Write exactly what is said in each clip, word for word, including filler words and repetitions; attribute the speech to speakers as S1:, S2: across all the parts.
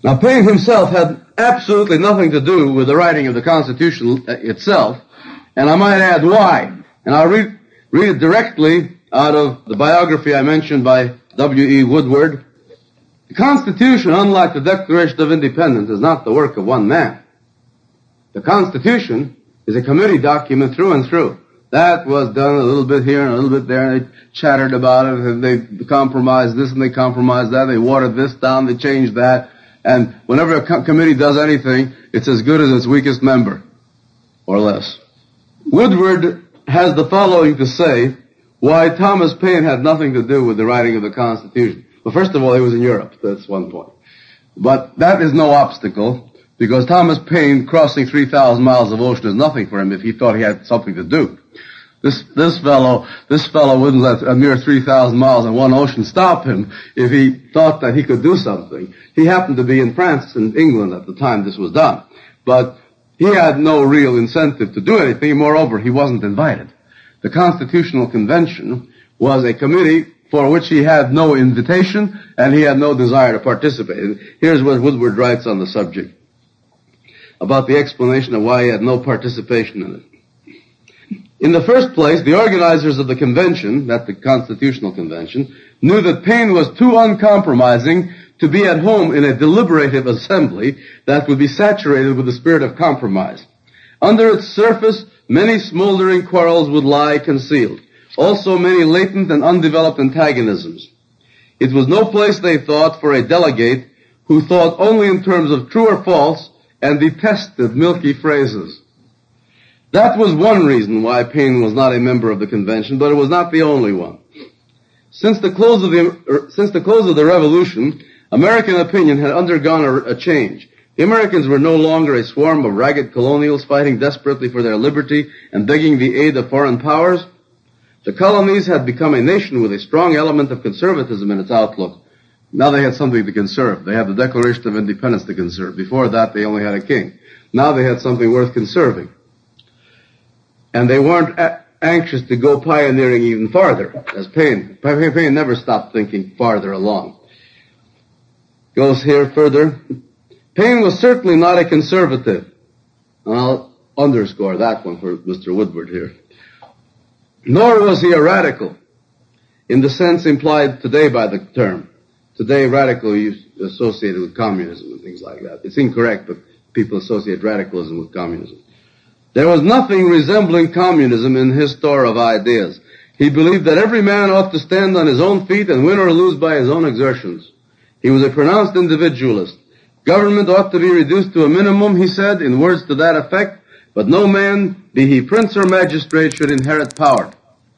S1: Now, Paine himself had absolutely nothing to do with the writing of the Constitution itself, and I might add why. And I'll read, read it directly out of the biography I mentioned by W E Woodward. The Constitution, unlike the Declaration of Independence, is not the work of one man. The Constitution is a committee document through and through. That was done a little bit here and a little bit there, and they chattered about it, and they compromised this and they compromised that, they watered this down, they changed that, and whenever a co- committee does anything, it's as good as its weakest member, or less. Woodward has the following to say why Thomas Paine had nothing to do with the writing of the Constitution. Well, first of all, he was in Europe. That's one point. But that is no obstacle, because Thomas Paine crossing three thousand miles of ocean is nothing for him if he thought he had something to do. This, this fellow, this fellow wouldn't let a mere three thousand miles in one ocean stop him if he thought that he could do something. He happened to be in France and England at the time this was done. But he had no real incentive to do anything. Moreover, he wasn't invited. The Constitutional Convention was a committee for which he had no invitation and he had no desire to participate. And here's what Woodward writes on the subject about the explanation of why he had no participation in it. In the first place, the organizers of the convention, that's the Constitutional Convention, knew that Paine was too uncompromising to be at home in a deliberative assembly that would be saturated with the spirit of compromise. Under its surface, many smoldering quarrels would lie concealed. Also many latent and undeveloped antagonisms. It was no place, they thought, for a delegate who thought only in terms of true or false and detested milky phrases. That was one reason why Paine was not a member of the convention, but it was not the only one. Since the close of the, since the close of the Revolution, American opinion had undergone a, a change. The Americans were no longer a swarm of ragged colonials fighting desperately for their liberty and begging the aid of foreign powers. The colonies had become a nation with a strong element of conservatism in its outlook. Now they had something to conserve. They had the Declaration of Independence to conserve. Before that, they only had a king. Now they had something worth conserving. And they weren't a- anxious to go pioneering even farther, as Paine. Paine never stopped thinking farther along. Goes here further. Paine was certainly not a conservative. And I'll underscore that one for Mister Woodward here. Nor was he a radical, in the sense implied today by the term. Today, radical is associated with communism and things like that. It's incorrect, but people associate radicalism with communism. There was nothing resembling communism in his store of ideas. He believed that every man ought to stand on his own feet and win or lose by his own exertions. He was a pronounced individualist. Government ought to be reduced to a minimum, he said, in words to that effect, but no man, be he prince or magistrate, should inherit power.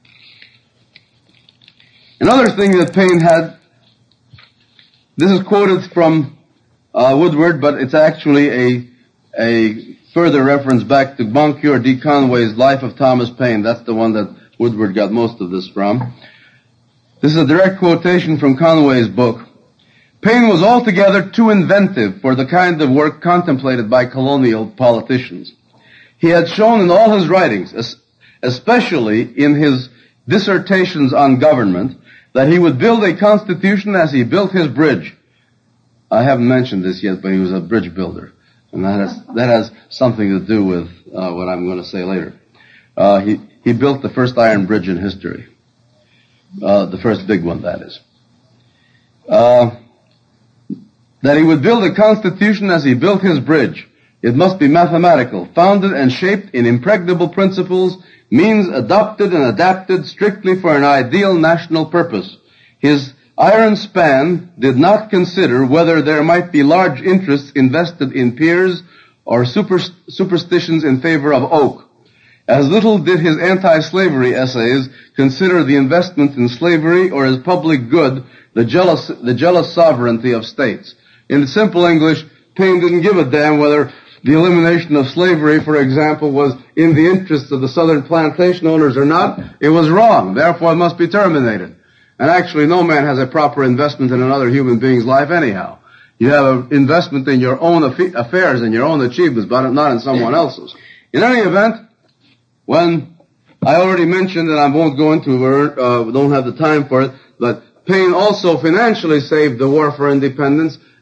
S1: Another thing that Paine had, this is quoted from uh, Woodward, but it's actually a, a further reference back to Moncure D. Conway's Life of Thomas Paine. That's the one that Woodward got most of this from. This is a direct quotation from Conway's book. Paine was altogether too inventive for the kind of work contemplated by colonial politicians. He had shown in all his writings, especially in his dissertations on government, that he would build a constitution as he built his bridge. I haven't mentioned this yet, but he was a bridge builder. And that has, that has something to do with uh, what I'm going to say later. Uh, he, he built the first iron bridge in history. Uh, the first big one, that is. Uh, that he would build a constitution as he built his bridge. It must be mathematical, founded and shaped in impregnable principles, means adopted and adapted strictly for an ideal national purpose. His iron span did not consider whether there might be large interests invested in peers or super, superstitions in favor of oak. As little did his anti-slavery essays consider the investment in slavery or as public good the jealous, the jealous sovereignty of states. In simple English, Paine didn't give a damn whether the elimination of slavery, for example, was in the interests of the southern plantation owners or not. It was wrong. Therefore, it must be terminated. And actually, no man has a proper investment in another human being's life anyhow. You have an investment in your own affairs and your own achievements, but not in someone else's. In any event, when I already mentioned, and I won't go into it, uh, we don't have the time for it, but Paine also financially saved the war for independence,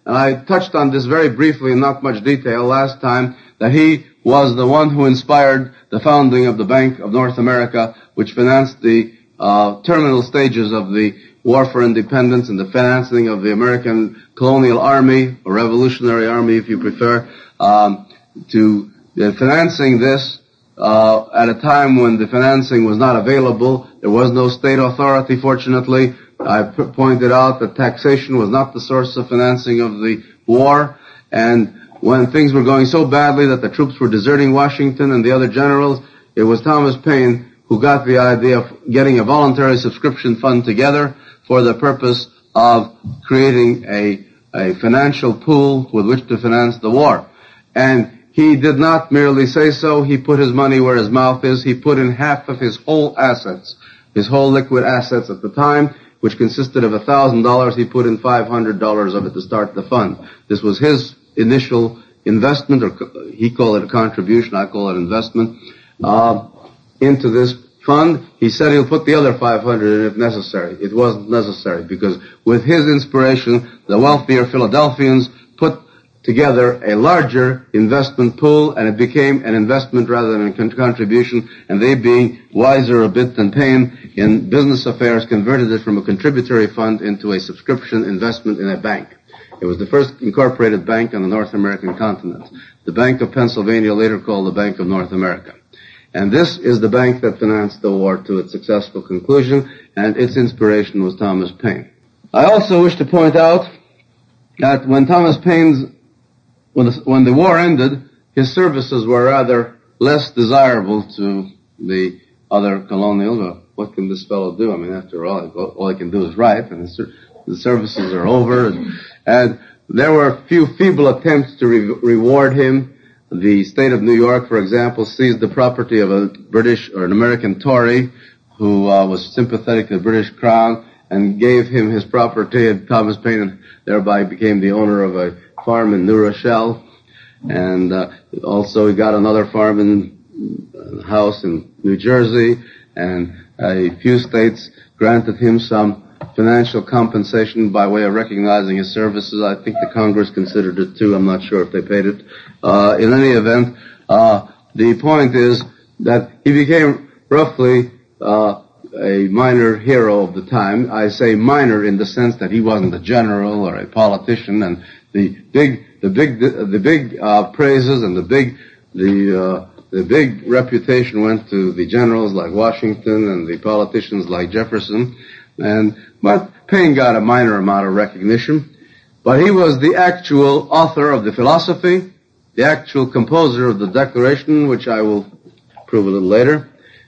S1: and I touched on this very briefly in not much detail last time, that he was the one who inspired the founding of the Bank of North America, which financed the uh, terminal stages of the War for Independence and the financing of the American colonial army, or Revolutionary Army if you prefer, um, to uh, financing this uh, at a time when the financing was not available. There was no state authority, fortunately. I p- pointed out that taxation was not the source of financing of the war, and when things were going so badly that the troops were deserting Washington and the other generals, it was Thomas Paine who got the idea of getting a voluntary subscription fund together for the purpose of creating a, a financial pool with which to finance the war. And he did not merely say so, he put his money where his mouth is. He put in half of his whole assets, his whole liquid assets at the time, which consisted of one thousand dollars. He put in five hundred dollars of it to start the fund. This was his initial investment, or he called it a contribution, I call it investment, uh, into this fund. He said he'll put the other five hundred in if necessary. It wasn't necessary, because with his inspiration, the wealthier Philadelphians put together a larger investment pool, and it became an investment rather than a con- contribution, and they, being wiser a bit than Paine in business affairs, converted it from a contributory fund into a subscription investment in a bank. It was the first incorporated bank on the North American continent. The Bank of Pennsylvania, later called the Bank of North America. And this is the bank that financed the war to its successful conclusion, and its inspiration was Thomas Paine. I also wish to point out that when Thomas Paine's, when the, when the war ended, his services were rather less desirable to the other colonials. Well, what can this fellow do? I mean, after all, all he can do is write, and the services are over, and, and there were a few feeble attempts to re- reward him. The state of New York, for example, seized the property of a British or an American Tory who uh, was sympathetic to the British Crown, and gave him his property, and Thomas Paine thereby became the owner of a farm in New Rochelle, and uh, also he got another farm in a house in New Jersey, and a few states granted him some financial compensation by way of recognizing his services. I think the Congress considered it too. I'm not sure if they paid it. Uh, in any event, uh, the point is that he became roughly uh, a minor hero of the time. I say minor in the sense that he wasn't a general or a politician, and the big, the big, the big uh, praises and the big, the uh, the big reputation went to the generals like Washington and the politicians like Jefferson. And, but Paine got a minor amount of recognition. But he was the actual author of the philosophy, the actual composer of the Declaration, which I will prove a little later,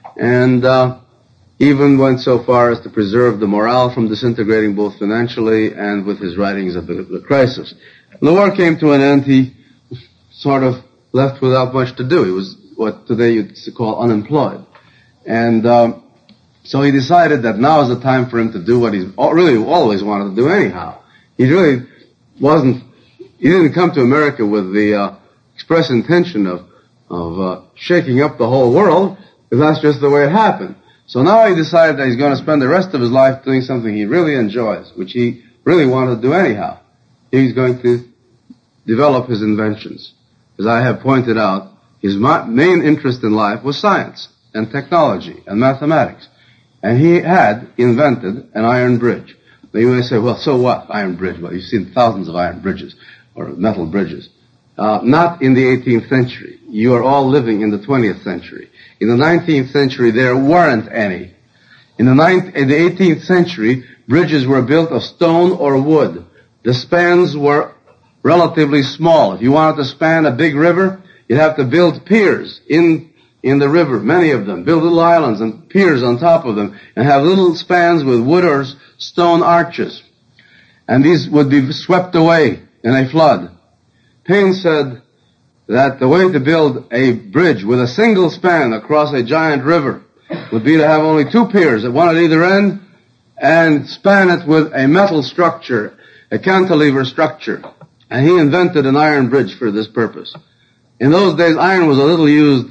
S1: and uh, even went so far as to preserve the morale from disintegrating both financially and with his writings of the, the crisis. When the war came to an end, he sort of left without much to do. He was what today you'd call unemployed. And um, so he decided that now is the time for him to do what he's really always wanted to do anyhow. He really wasn't, he didn't come to America with the uh, express intention of, of uh, shaking up the whole world, because that's just the way it happened. So now he decided that he's going to spend the rest of his life doing something he really enjoys, which he really wanted to do anyhow. He's going to develop his inventions. As I have pointed out, his main interest in life was science and technology and mathematics. And he had invented an iron bridge. Now you may say, well, so what, iron bridge? Well, you've seen thousands of iron bridges, or metal bridges. Uh, not in the eighteenth century. You are all living in the twentieth century. In the nineteenth century, there weren't any. In the, ninth, in the eighteenth century, bridges were built of stone or wood. The spans were relatively small. If you wanted to span a big river, you'd have to build piers in in the river, many of them, build little islands and piers on top of them, and have little spans with wood or stone arches. And these would be swept away in a flood. Paine said that the way to build a bridge with a single span across a giant river would be to have only two piers, one at either end, and span it with a metal structure, a cantilever structure. And he invented an iron bridge for this purpose. In those days, iron was a little used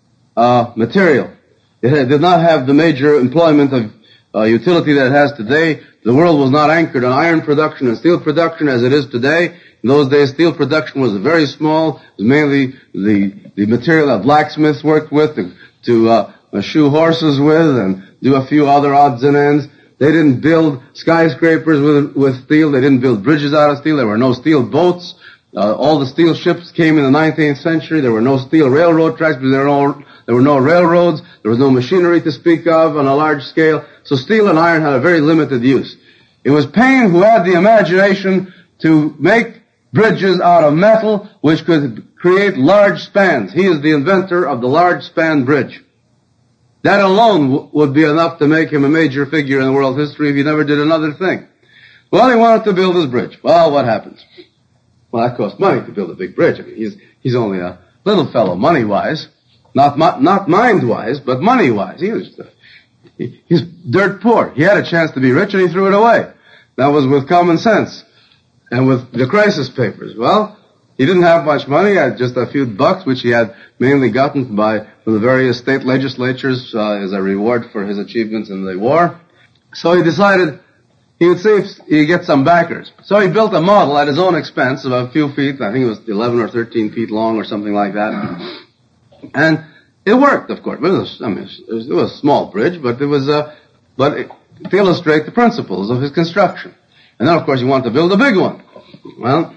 S1: uh, material. It had, did not have the major employment of uh, utility that it has today. The world was not anchored on iron production and steel production as it is today. In those days, steel production was very small. It was mainly the, the material that blacksmiths worked with to, to uh, shoe horses with and do a few other odds and ends. They didn't build skyscrapers with, with steel. They didn't build bridges out of steel. There were no steel boats. Uh, all the steel ships came in the nineteenth century. There were no steel railroad tracks because there were no, there were no railroads. There was no machinery to speak of on a large scale. So steel and iron had a very limited use. It was Paine who had the imagination to make bridges out of metal which could create large spans. He is the inventor of the large span bridge. That alone w- would be enough to make him a major figure in world history if he never did another thing. Well, he wanted to build his bridge. Well, what happens? Well, that costs money to build a big bridge. I mean, he's, he's only a little fellow money-wise. Not, not mind-wise, but money-wise. He was, he, he's dirt poor. He had a chance to be rich and he threw it away. That was with common sense. And with the crisis papers. Well, he didn't have much money. He had just a few bucks, which he had mainly gotten by from the various state legislatures uh, as a reward for his achievements in the war. So he decided he would see if he could get some backers. So he built a model at his own expense of a few feet. I think it was eleven or thirteen feet long or something like that. And it worked, of course. It was, I mean, it was, it was a small bridge, but it was, uh, but it, to illustrate the principles of his construction. And then, of course, he wanted to build a big one. Well,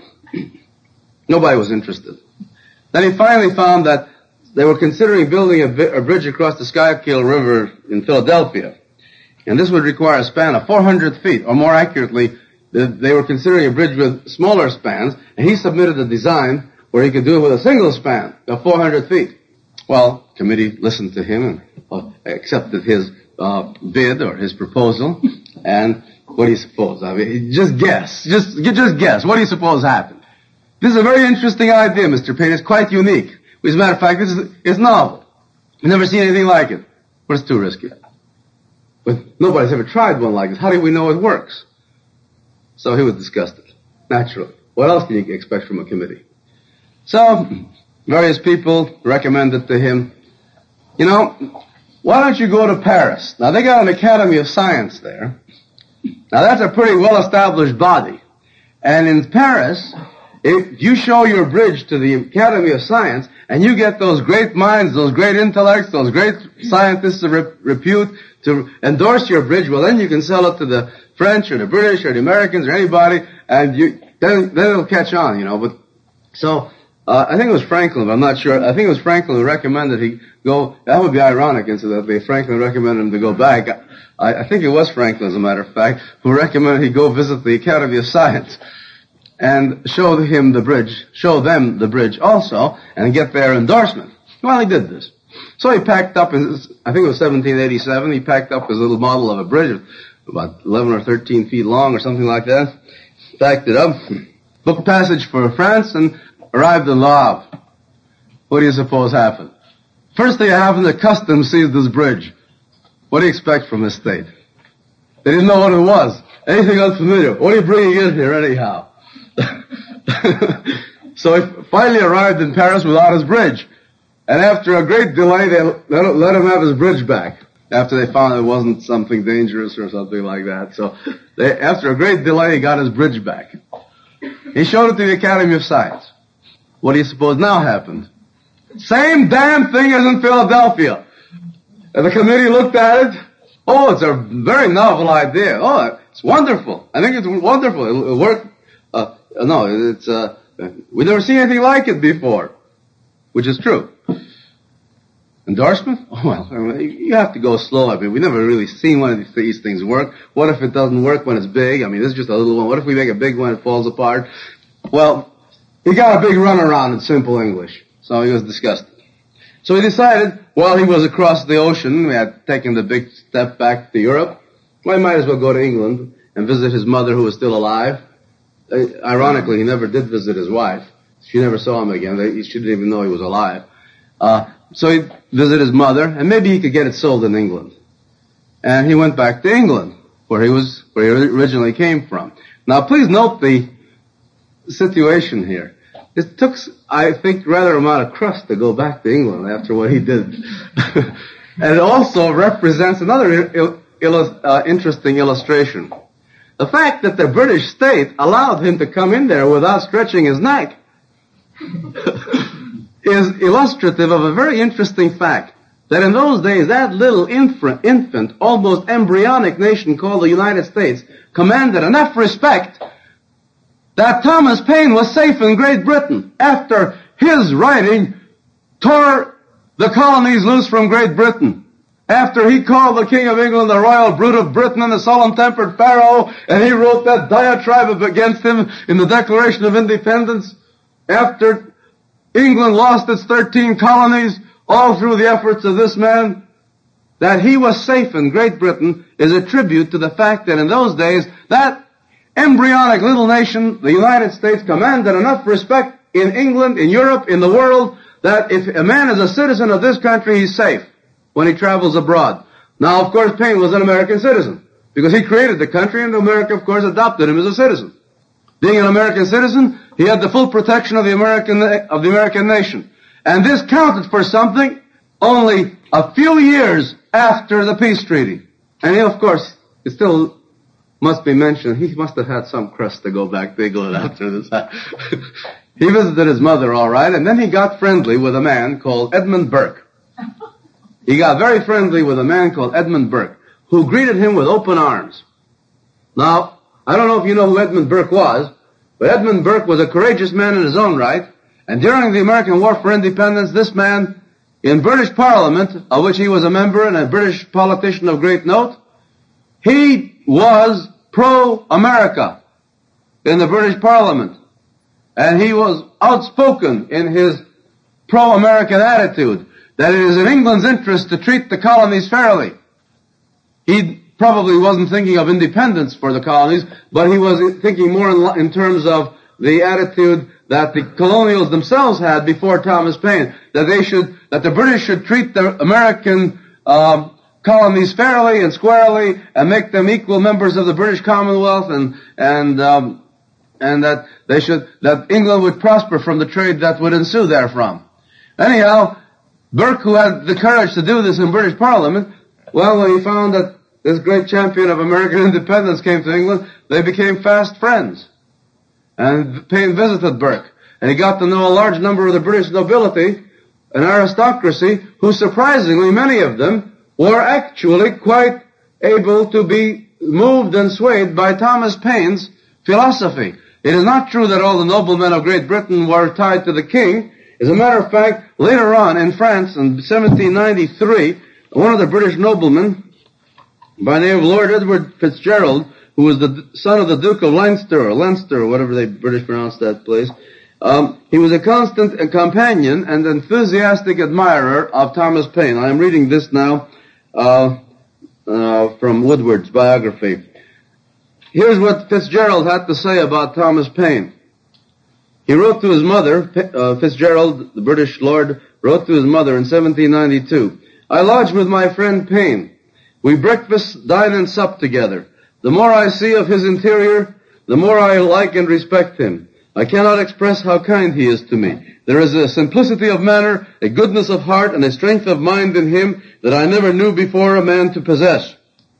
S1: nobody was interested. Then he finally found that they were considering building a, bi- a bridge across the Schuylkill River in Philadelphia. And this would require a span of four hundred feet, or more accurately, they were considering a bridge with smaller spans, and he submitted a design where he could do it with a single span of four hundred feet. Well, the committee listened to him and uh, accepted his uh, bid or his proposal, and what do you suppose? I mean, just guess. Just, just guess. What do you suppose happened? This is a very interesting idea, Mister Paine. It's quite unique. As a matter of fact, this is, it's novel. I've never seen anything like it. But it's too risky. But nobody's ever tried one like this. How do we know it works? So he was disgusted. Naturally. What else can you expect from a committee? So, various people recommended to him, you know, why don't you go to Paris? Now, they got an Academy of Science there. Now, that's a pretty well-established body. And in Paris, if you show your bridge to the Academy of Science, and you get those great minds, those great intellects, those great scientists of rep- repute to endorse your bridge, well, then you can sell it to the French or the British or the Americans or anybody, and you then, then it'll catch on, you know. But so, uh, I think it was Franklin, but I'm not sure. I think it was Franklin who recommended he go. That would be ironic, incidentally. Franklin recommended him to go back. I, I think it was Franklin, as a matter of fact, who recommended he go visit the Academy of Science and show him the bridge, show them the bridge also, and get their endorsement. Well, he did this. So he packed up his, I think it was seventeen eighty-seven, he packed up his little model of a bridge, about eleven or thirteen feet long or something like that, packed it up, booked passage for France, and arrived in Le Havre. What do you suppose happened? First thing that happened, the customs seized this bridge. What do you expect from this state? They didn't know what it was. Anything unfamiliar. What are you bringing in here anyhow? So he finally arrived in Paris without his bridge. And after a great delay, they let him have his bridge back. After they found it wasn't something dangerous or something like that. So they, after a great delay, he got his bridge back. He showed it to the Academy of Science. What do you suppose now happened? Same damn thing as in Philadelphia. And the committee looked at it. Oh, it's a very novel idea. Oh, it's wonderful. I think it's wonderful. It'll, it'll work. Uh, no, it's, uh, we've never seen anything like it before. Which is true. Endorsement? Oh, well, I mean, you have to go slow. I mean, we've never really seen one of these things work. What if it doesn't work when it's big? I mean, this is just a little one. What if we make a big one and it falls apart? Well, he got a big runaround in simple English. So he was disgusted. So he decided, while he was across the ocean, we had taken the big step back to Europe, well, he might as well go to England and visit his mother who was still alive. Uh, ironically, he never did visit his wife. She never saw him again. They, she didn't even know he was alive. Uh, so he visited his mother, and maybe he could get it sold in England. And he went back to England, where he was, where he originally came from. Now, please note the situation here. It took, I think, rather amount of crust to go back to England after what he did. And it also represents another il- il- uh, interesting illustration. The fact that the British state allowed him to come in there without stretching his neck is illustrative of a very interesting fact, that in those days that little infant, infant, almost embryonic nation called the United States commanded enough respect that Thomas Paine was safe in Great Britain after his writing tore the colonies loose from Great Britain. After he called the King of England the royal brute of Britain and the solemn-tempered Pharaoh, and he wrote that diatribe against him in the Declaration of Independence, after England lost its thirteen colonies, all through the efforts of this man, that he was safe in Great Britain is a tribute to the fact that in those days, that embryonic little nation, the United States, commanded enough respect in England, in Europe, in the world, that if a man is a citizen of this country, he's safe when he travels abroad. Now, of course, Paine was an American citizen, because he created the country, and America, of course, adopted him as a citizen. Being an American citizen, he had the full protection of the American, of the American nation. And this counted for something only a few years after the peace treaty. And he, of course, it still must be mentioned, he must have had some crust to go back to England after this. He visited his mother, all right, and then he got friendly with a man called Edmund Burke. He got very friendly with a man called Edmund Burke, who greeted him with open arms. Now, I don't know if you know who Edmund Burke was, but Edmund Burke was a courageous man in his own right, and during the American War for Independence, this man, in British Parliament, of which he was a member and a British politician of great note, he was pro-America in the British Parliament. And he was outspoken in his pro-American attitude, that it is in England's interest to treat the colonies fairly. He probably wasn't thinking of independence for the colonies, but he was thinking more in, in terms of the attitude that the colonials themselves had before Thomas Paine, that they should, that the British should treat the American um, colonies fairly and squarely and make them equal members of the British Commonwealth, and and um, and that they should, that England would prosper from the trade that would ensue therefrom. Anyhow, Burke, who had the courage to do this in British Parliament, well, when he found that this great champion of American independence came to England, they became fast friends. And Paine visited Burke, and he got to know a large number of the British nobility and aristocracy, who surprisingly, many of them, were actually quite able to be moved and swayed by Thomas Paine's philosophy. It is not true that all the noblemen of Great Britain were tied to the king. As a matter of fact, later on in France in seventeen ninety-three, one of the British noblemen, by the name of Lord Edward Fitzgerald, who was the son of the Duke of Leinster, or Leinster, or whatever they British pronounce that place, um, he was a constant companion and enthusiastic admirer of Thomas Paine. I am reading this now uh, uh, from Woodward's biography. Here's what Fitzgerald had to say about Thomas Paine. He wrote to his mother, uh, Fitzgerald, the British lord, wrote to his mother in seventeen ninety-two, "I lodge with my friend Paine. We breakfast, dine, and sup together. The more I see of his interior, the more I like and respect him. I cannot express how kind he is to me. There is a simplicity of manner, a goodness of heart, and a strength of mind in him that I never knew before a man to possess."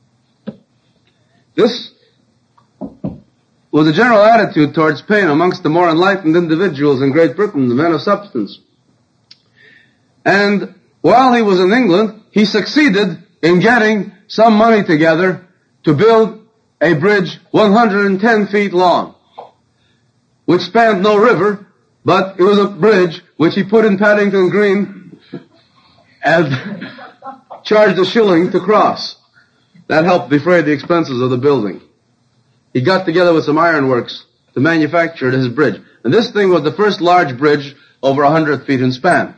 S1: This was a general attitude towards Paine amongst the more enlightened individuals in Great Britain, the men of substance. And while he was in England, he succeeded in getting some money together to build a bridge one hundred ten feet long, which spanned no river, but it was a bridge which he put in Paddington Green and charged a shilling to cross. That helped defray the expenses of the building. He got together with some ironworks to manufacture his bridge. And this thing was the first large bridge over one hundred feet in span.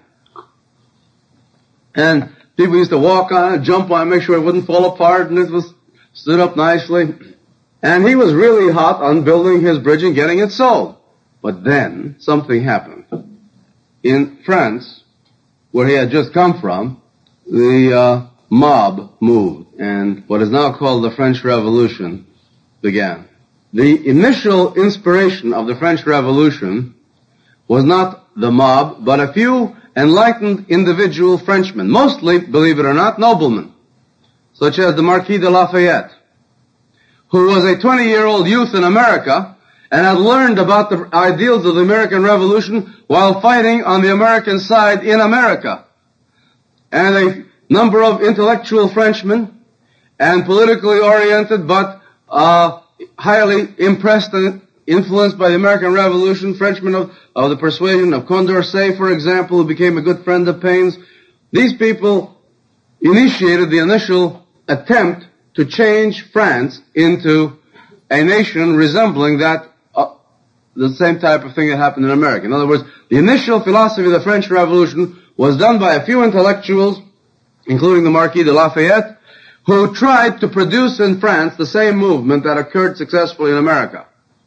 S1: And people used to walk on it, jump on it, make sure it wouldn't fall apart, and it was stood up nicely. And he was really hot on building his bridge and getting it sold. But then something happened. In France, where he had just come from, the uh, mob moved, and what is now called the French Revolution began. The initial inspiration of the French Revolution was not the mob, but a few enlightened individual Frenchmen, mostly, believe it or not, noblemen, such as the Marquis de Lafayette, who was a twenty-year-old youth in America and had learned about the ideals of the American Revolution while fighting on the American side in America. And a number of intellectual Frenchmen and politically oriented but uh, highly impressed and influenced by the American Revolution, Frenchmen of, of the persuasion of Condorcet, for example, who became a good friend of Paine's. These people initiated the initial attempt to change France into a nation resembling that, uh, the same type of thing that happened in America. In other words, the initial philosophy of the French Revolution was done by a few intellectuals, including the Marquis de Lafayette, who tried to produce in France the same movement that occurred successfully in America.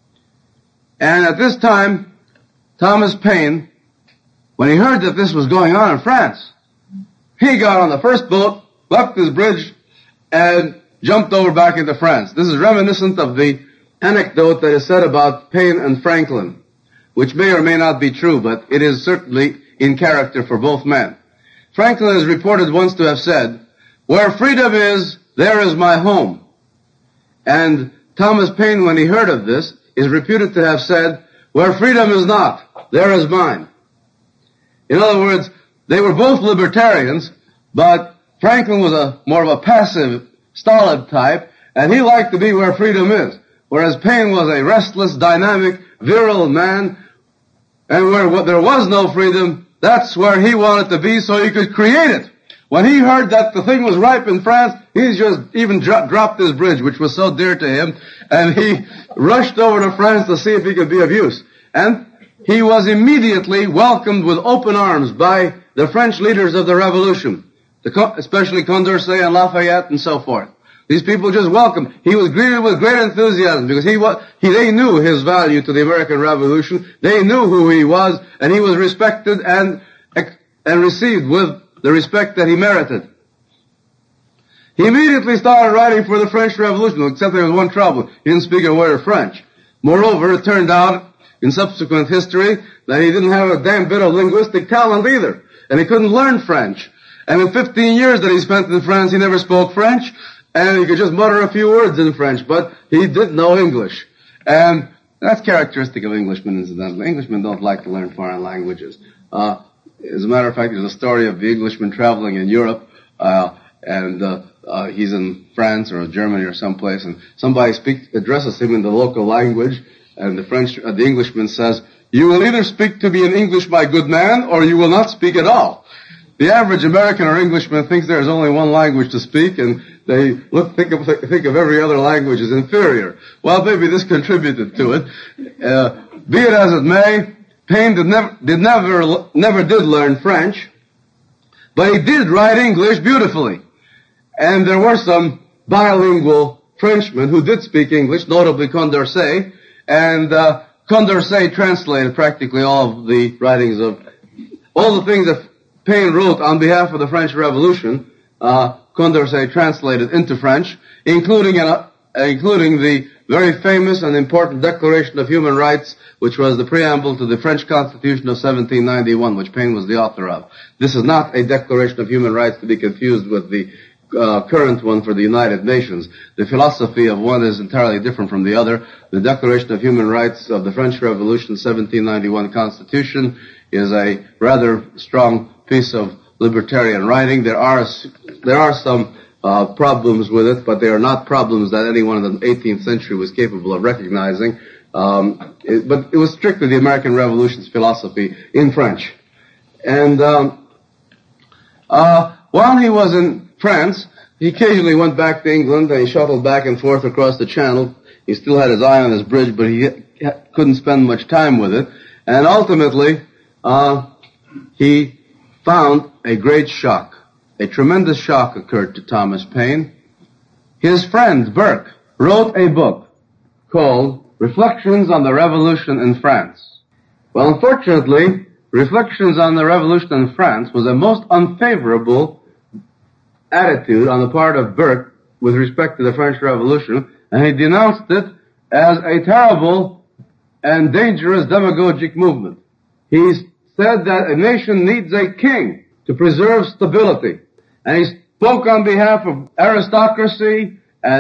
S1: And at this time, Thomas Paine, when he heard that this was going on in France, he got on the first boat, left his bridge, and jumped over back into France. This is reminiscent of the anecdote that is said about Paine and Franklin, which may or may not be true, but it is certainly in character for both men. Franklin is reported once to have said, "Where freedom is, there is my home." And Thomas Paine, when he heard of this, is reputed to have said, "Where freedom is not, there is mine." In other words, they were both libertarians, but Franklin was a more of a passive, stolid type, and he liked to be where freedom is, whereas Paine was a restless, dynamic, virile man, and where there was no freedom, that's where he wanted to be so he could create it. When he heard that the thing was ripe in France, he just even dro- dropped his bridge, which was so dear to him, and he rushed over to France to see if he could be of use. And he was immediately welcomed with open arms by the French leaders of the Revolution, the, especially Condorcet and Lafayette and so forth. These people just welcomed. He was greeted with great enthusiasm because he was, he, they knew his value to the American Revolution. They knew who he was, and he was respected and, and received with the respect that he merited. He immediately started writing for the French Revolution, except there was one trouble. He didn't speak a word of French. Moreover, it turned out in subsequent history that he didn't have a damn bit of linguistic talent either, and he couldn't learn French. And in fifteen years that he spent in France, he never spoke French, and he could just mutter a few words in French, but he did know English. And that's characteristic of Englishmen, incidentally. Englishmen don't like to learn foreign languages. Uh, as a matter of fact, there's a story of the Englishman traveling in Europe, uh, and uh, uh, he's in France or Germany or someplace, and somebody speaks, addresses him in the local language, and the French, uh, the Englishman says, "You will either speak to me in English, my good man, or you will not speak at all." The average American or Englishman thinks there is only one language to speak, and they look, think of, think of every other language as inferior. Well, maybe this contributed to it. Uh, be it as it may, Paine did never, did never, never did learn French, but he did write English beautifully. And there were some bilingual Frenchmen who did speak English, notably Condorcet, and uh, Condorcet translated practically all of the writings of, all the things that Paine wrote on behalf of the French Revolution, uh, Condorcet translated into French, including, uh, including the very famous and important Declaration of Human Rights, which was the preamble to the French Constitution of seventeen ninety-one, which Paine was the author of. This is not a Declaration of Human Rights to be confused with the uh, current one for the United Nations. The philosophy of one is entirely different from the other. The Declaration of Human Rights of the French Revolution seventeen ninety-one Constitution is a rather strong piece of libertarian writing. There are there are some uh, problems with it, but they are not problems that anyone in the eighteenth century was capable of recognizing. Um, it, but it was strictly the American Revolution's philosophy in French. And um, uh, while he was in France, he occasionally went back to England, and he shuttled back and forth across the Channel. He still had his eye on his bridge, but he couldn't spend much time with it. And ultimately, uh, he found a great shock. A tremendous shock occurred to Thomas Paine. His friend, Burke, wrote a book called Reflections on the Revolution in France. Well, unfortunately, Reflections on the Revolution in France was a most unfavorable attitude on the part of Burke with respect to the French Revolution, and he denounced it as a terrible and dangerous demagogic movement. He said that a nation needs a king to preserve stability. And he spoke on behalf of aristocracy and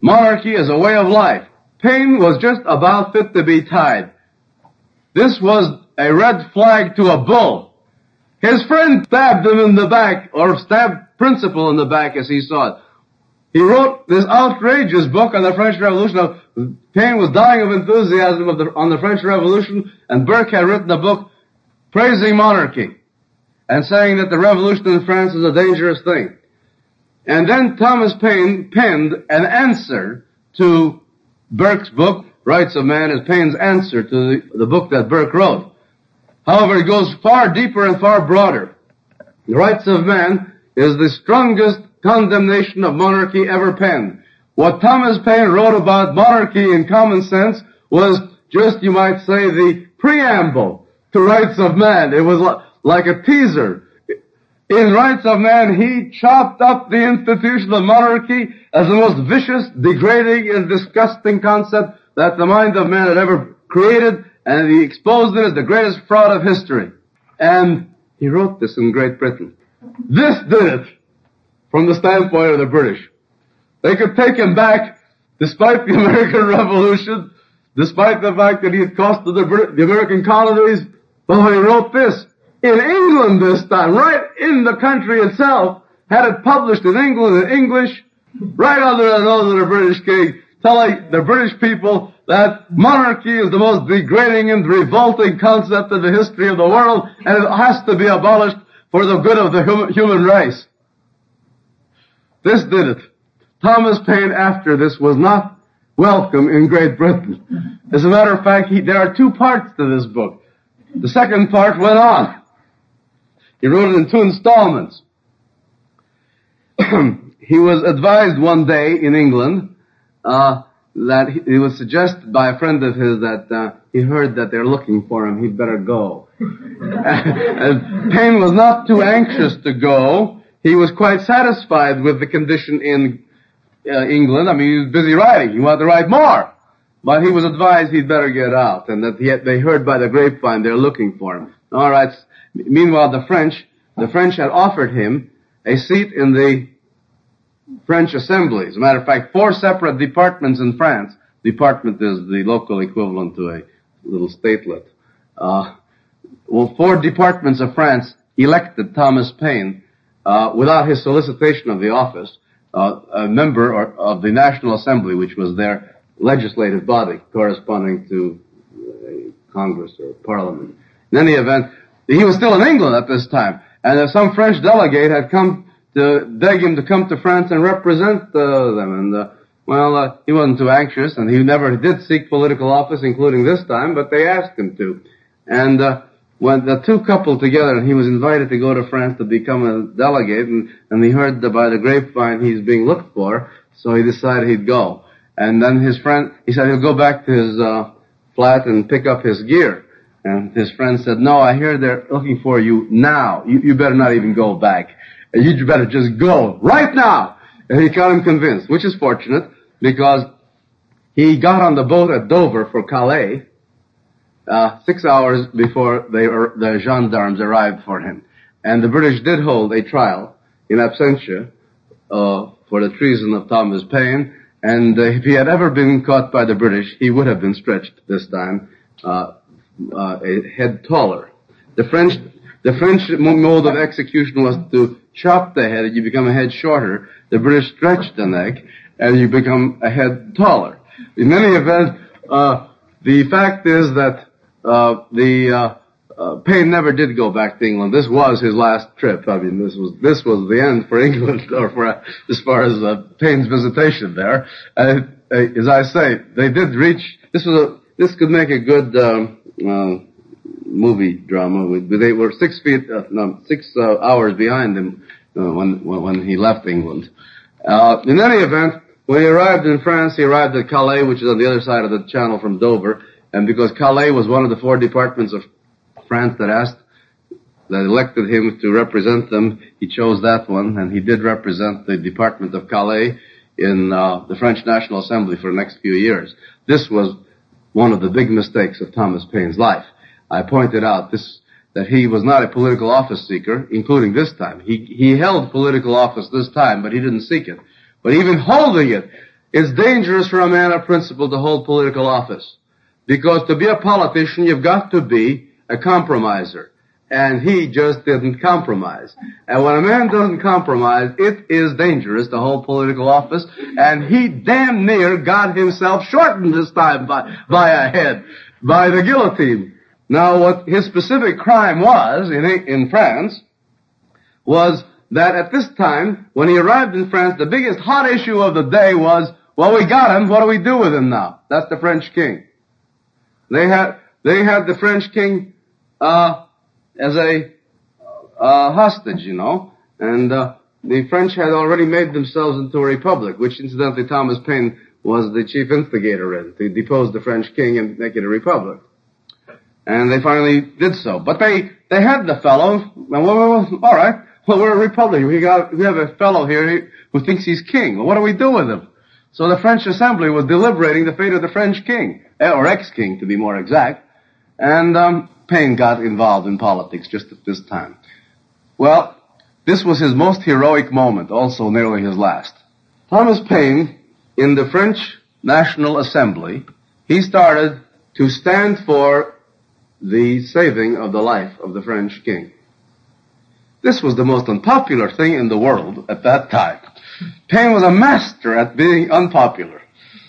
S1: monarchy as a way of life. Paine was just about fit to be tied. This was a red flag to a bull. His friend stabbed him in the back, or stabbed Principal in the back as he saw it. He wrote this outrageous book on the French Revolution. Now, Paine was dying of enthusiasm of the, on the French Revolution, and Burke had written a book praising monarchy and saying that the revolution in France is a dangerous thing. And then Thomas Paine penned an answer to Burke's book, Rights of Man, is Paine's answer to the, the book that Burke wrote. However, it goes far deeper and far broader. The Rights of Man is the strongest condemnation of monarchy ever penned. What Thomas Paine wrote about monarchy in Common Sense was just, you might say, the preamble to Rights of Man. It was like a teaser. In Rights of Man, he chopped up the institution of monarchy as the most vicious, degrading, and disgusting concept that the mind of man had ever created, and he exposed it as the greatest fraud of history. And he wrote this in Great Britain. This did it from the standpoint of the British. They could take him back despite the American Revolution, despite the fact that he had costed the, Brit- the American colonies. But when he wrote this, in England this time, right in the country itself, had it published in England in English, right under the nose of the British king, telling the British people that monarchy is the most degrading and revolting concept in the history of the world, and it has to be abolished for the good of the hum- human race. This did it. Thomas Paine, after this, was not welcome in Great Britain. As a matter of fact, he, there are two parts to this book. The second part went on. He wrote it in two installments. He was advised one day in England uh, that he, it was suggested by a friend of his that uh, he heard that they're looking for him. He'd better go. And Paine was not too anxious to go. He was quite satisfied with the condition in uh, England. I mean, he was busy writing. He wanted to write more. But he was advised he'd better get out, and that he had, they heard by the grapevine they're looking for him. All right. Meanwhile, the French, the French had offered him a seat in the French Assembly. As a matter of fact, four separate departments in France. Department is the local equivalent to a little statelet. Uh, well, four departments of France elected Thomas Paine uh, without his solicitation of the office, uh, a member or, of the National Assembly, which was their legislative body corresponding to uh, Congress or Parliament. In any event, he was still in England at this time, and uh, some French delegate had come to beg him to come to France and represent uh, them. And uh, well, uh, he wasn't too anxious, and he never did seek political office, including this time, but they asked him to. And uh, when the two coupled together, and he was invited to go to France to become a delegate, and, and he heard that by the grapevine he's being looked for, so he decided he'd go. And then his friend, he said he'll go back to his uh, flat and pick up his gear. And his friend said, no, I hear they're looking for you now. You, you better not even go back. You better just go right now. And he got him convinced, which is fortunate because he got on the boat at Dover for Calais uh, six hours before they, the gendarmes arrived for him. And the British did hold a trial in absentia uh, for the treason of Thomas Paine. And uh, if he had ever been caught by the British, he would have been stretched this time uh, uh, a head taller. The French, the French mode of execution was to chop the head, and you become a head shorter. The British stretched the neck, and you become a head taller. In any event, uh, the fact is that uh, the uh, uh, Paine never did go back to England. This was his last trip. I mean, this was this was the end for England, or for uh, as far as uh, Paine's visitation there. Uh, as I say, they did reach. This was a. This could make a good um, uh, movie drama. They were six feet, uh, no, six uh, hours behind him uh, when when he left England. Uh, in any event, when he arrived in France, he arrived at Calais, which is on the other side of the channel from Dover, and because Calais was one of the four departments of France that asked, that elected him to represent them, he chose that one, and he did represent the Department of Calais in uh, the French National Assembly for the next few years. This was one of the big mistakes of Thomas Paine's life. I pointed out this, that he was not a political office seeker, including this time. He, he held political office this time, but he didn't seek it. But even holding it, it's dangerous for a man of principle to hold political office. Because to be a politician, you've got to be a compromiser. And he just didn't compromise. And when a man doesn't compromise, it is dangerous to hold political office. And he damn near got himself shortened this time by, by a head, by the guillotine. Now, what his specific crime was in, in France was that at this time, when he arrived in France, the biggest hot issue of the day was, well, we got him, what do we do with him now? That's the French king. They had, they had the French king, uh, as a, uh, hostage, you know, and, uh, the French had already made themselves into a republic, which incidentally Thomas Paine was the chief instigator in, to depose the French king and make it a republic. And they finally did so. But they, they had the fellow, well, well, well, all right, well, we're a republic. We got, we have a fellow here who thinks he's king. Well, what do we do with him? So the French Assembly was deliberating the fate of the French king, or ex-king to be more exact, and um, Paine got involved in politics just at this time. Well, this was his most heroic moment, also nearly his last. Thomas Paine, in the French National Assembly, he started to stand for the saving of the life of the French king. This was the most unpopular thing in the world at that time. Paine was a master at being unpopular.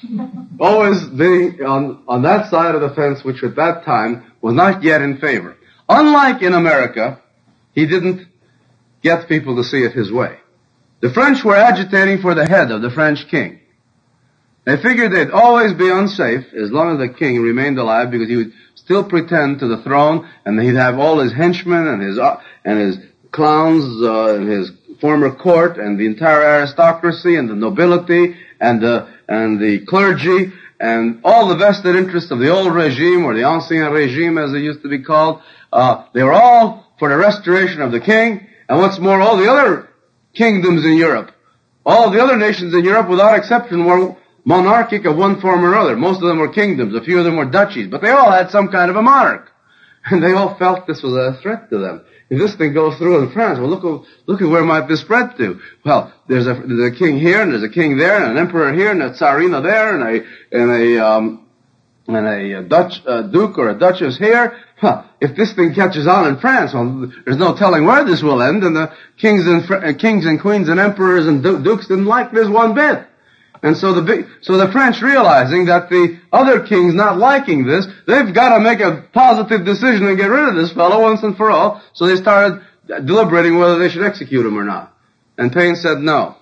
S1: Always being on, on that side of the fence, which at that time was not yet in favor. Unlike in America, he didn't get people to see it his way. The French were agitating for the head of the French king. They figured they'd always be unsafe as long as the king remained alive, because he would still pretend to the throne, and he'd have all his henchmen and his, uh, and his clowns, uh, and his former court, and the entire aristocracy, and the nobility, and the, and the clergy, and all the vested interests of the old regime, or the ancien regime as it used to be called. Uh, they were all for the restoration of the king, and what's more, all the other kingdoms in Europe, all the other nations in Europe without exception were monarchic of one form or other. Most of them were kingdoms, a few of them were duchies, but they all had some kind of a monarch. And they all felt this was a threat to them. If this thing goes through in France, well, look, look at where might this spread to. Well, there's a, there's a king here, and there's a king there, and an emperor here, and a tsarina there, and a, and a, um, and a Dutch, uh, duke or a duchess here. Huh, if this thing catches on in France, well, there's no telling where this will end, and the kings and, uh, kings and queens and emperors and du- dukes didn't like this one bit. And so the big, so the French, realizing that the other kings not liking this, they've got to make a positive decision and get rid of this fellow once and for all. So they started deliberating whether they should execute him or not. And Paine said no.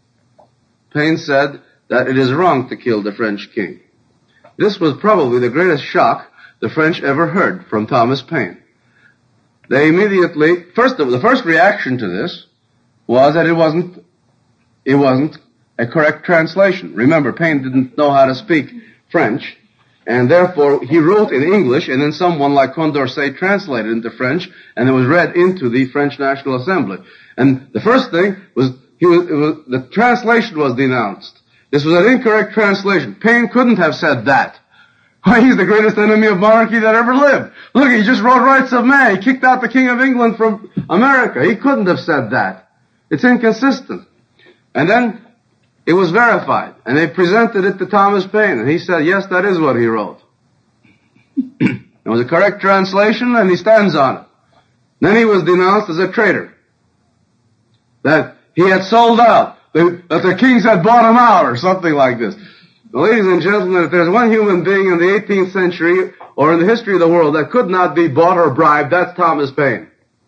S1: Paine said that it is wrong to kill the French king. This was probably the greatest shock the French ever heard from Thomas Paine. They immediately, first, the first reaction to this was that it wasn't, it wasn't a correct translation. Remember, Paine didn't know how to speak French, and therefore he wrote in English, and then someone like Condorcet translated into French, and it was read into the French National Assembly. And the first thing was, he was, it was the translation was denounced. This was an incorrect translation. Paine couldn't have said that. Why, he's the greatest enemy of monarchy that ever lived. Look, he just wrote Rights of Man. He kicked out the King of England from America. He couldn't have said that. It's inconsistent. And then it was verified, and they presented it to Thomas Paine, and he said, yes, that is what he wrote. It was a correct translation, and he stands on it. Then he was denounced as a traitor, that he had sold out, that the kings had bought him out, or something like this. Well, ladies and gentlemen, if there's one human being in the eighteenth century, or in the history of the world, that could not be bought or bribed, that's Thomas Paine.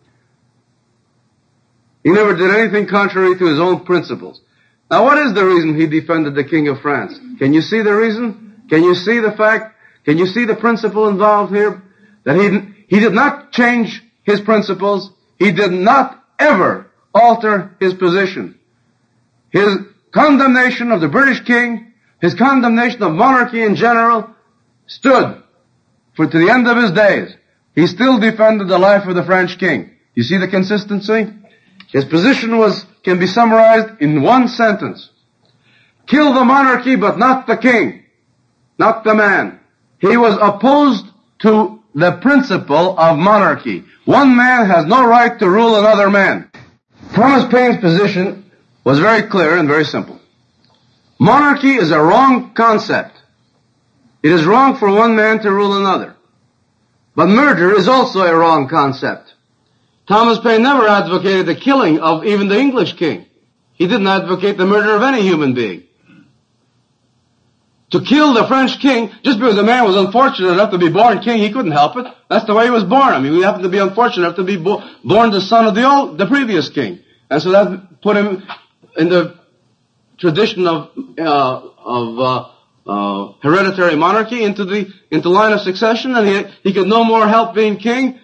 S1: He never did anything contrary to his own principles. Now, what is the reason he defended the King of France? Can you see the reason? Can you see the fact? Can you see the principle involved here? That he, he did not change his principles. He did not ever alter his position. His condemnation of the British king, his condemnation of monarchy in general, stood for to the end of his days. He still defended the life of the French king. You see the consistency? His position was, can be summarized in one sentence. Kill the monarchy, but not the king. Not the man. He was opposed to the principle of monarchy. One man has no right to rule another man. Thomas Paine's position was very clear and very simple. Monarchy is a wrong concept. It is wrong for one man to rule another. But murder is also a wrong concept. Thomas Paine never advocated the killing of even the English king. He didn't advocate the murder of any human being. To kill the French king, just because a man was unfortunate enough to be born king, he couldn't help it. That's the way he was born. I mean, he happened to be unfortunate enough to be bo- born the son of the old, the previous king. And so that put him in the tradition of, uh, of, uh, uh, hereditary monarchy into the, into line of succession, and he, he could no more help being king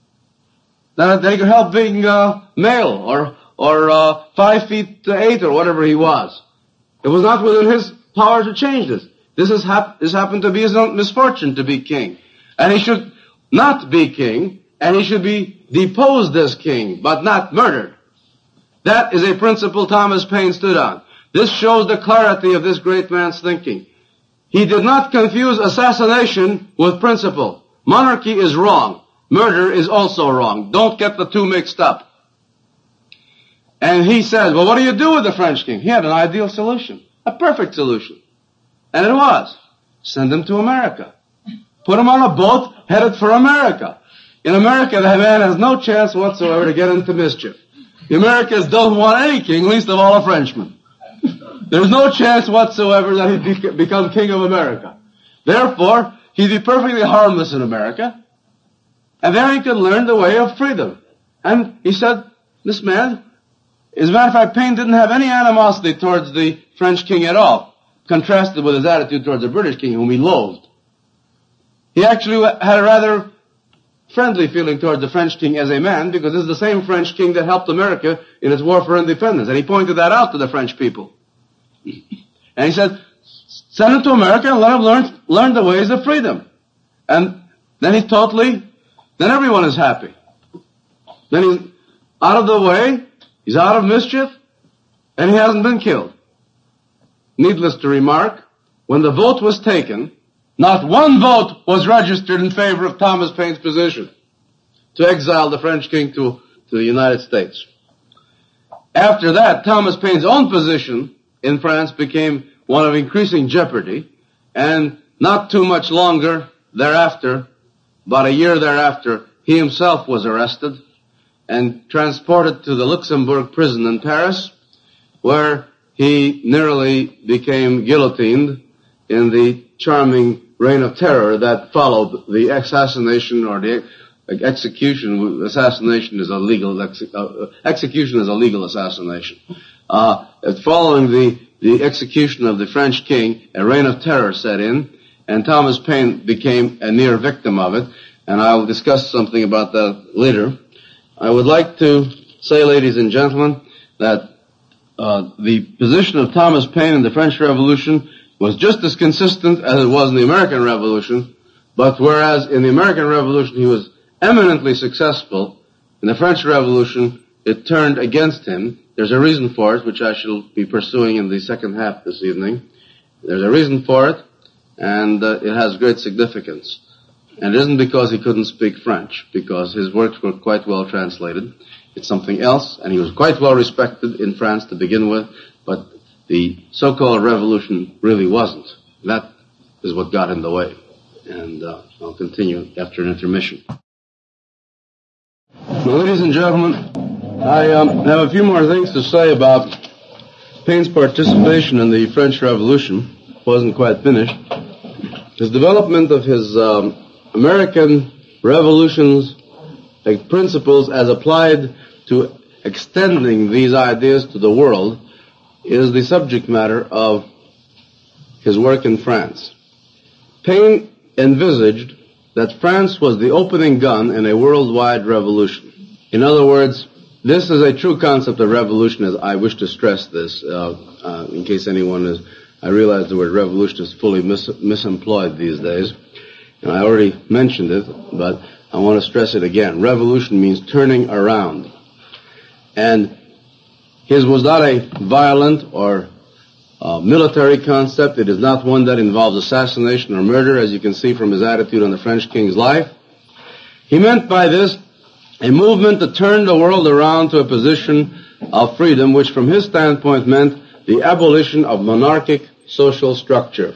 S1: than he could help being, uh, male or, or, uh, five feet eight or whatever he was. It was not within his power to change this. This has hap- this happened to be his own misfortune to be king. And he should not be king, and he should be deposed as king, but not murdered. That is a principle Thomas Paine stood on. This shows the clarity of this great man's thinking. He did not confuse assassination with principle. Monarchy is wrong. Murder is also wrong. Don't get the two mixed up. And he says, well, what do you do with the French king? He had an ideal solution. A perfect solution. And it was. Send him to America. Put him on a boat headed for America. In America, the man has no chance whatsoever to get into mischief. The Americans don't want any king, least of all a Frenchman. There's no chance whatsoever that he'd be- become king of America. Therefore, he'd be perfectly harmless in America. And there he could learn the way of freedom. And he said, this man, as a matter of fact, Paine didn't have any animosity towards the French king at all, contrasted with his attitude towards the British king, whom he loathed. He actually had a rather friendly feeling towards the French king as a man, because this is the same French king that helped America in its war for independence. And he pointed that out to the French people. And he said, send him to America and let him learn, learn the ways of freedom. And then he totally, then everyone is happy. Then he's out of the way, he's out of mischief, and he hasn't been killed. Needless to remark, when the vote was taken, not one vote was registered in favor of Thomas Paine's position to exile the French king to, to the United States. After that, Thomas Paine's own position in France became one of increasing jeopardy, and not too much longer thereafter, about a year thereafter, he himself was arrested and transported to the Luxembourg prison in Paris, where he nearly became guillotined in the charming reign of terror that followed the assassination or the execution. Assassination is a legal, ex- uh, execution is a legal assassination. Uh, following the, the execution of the French king, a reign of terror set in, and Thomas Paine became a near victim of it, and I will discuss something about that later. I would like to say, ladies and gentlemen, that uh, the position of Thomas Paine in the French Revolution was just as consistent as it was in the American Revolution, but whereas in the American Revolution he was eminently successful, in the French Revolution it turned against him. There's a reason for it, which I shall be pursuing in the second half this evening. There's a reason for it, and uh, it has great significance. And it isn't because he couldn't speak French, because his works were quite well translated. It's something else, and he was quite well respected in France to begin with, but the so-called revolution really wasn't. That is what got in the way. And uh, I'll continue after an intermission. Well, ladies and gentlemen, I um, have a few more things to say about Paine's participation in the French Revolution. It wasn't quite finished. His development of his um, American revolutions, like principles as applied to extending these ideas to the world, is the subject matter of his work in France. Paine envisaged that France was the opening gun in a worldwide revolution. In other words, this is a true concept of revolution, as I wish to stress this, uh, uh, in case anyone is, I realize the word revolution is fully mis- misemployed these days, and I already mentioned it, but I want to stress it again. Revolution means turning around. And his was not a violent or uh, military concept. It is not one that involves assassination or murder, as you can see from his attitude on the French king's life. He meant by this a movement to turn the world around to a position of freedom, which from his standpoint meant the abolition of monarchic social structure.